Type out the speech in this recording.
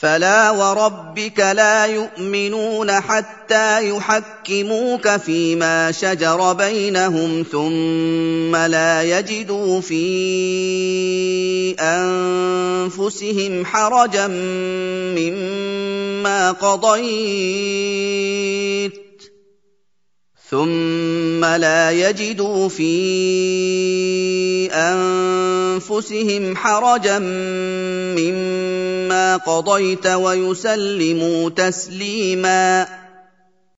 فلا وربك لا يؤمنون حتى يحكموك فيما شجر بينهم ثم لا يجدوا في أنفسهم حرجا مما قضيت ويسلموا تسليما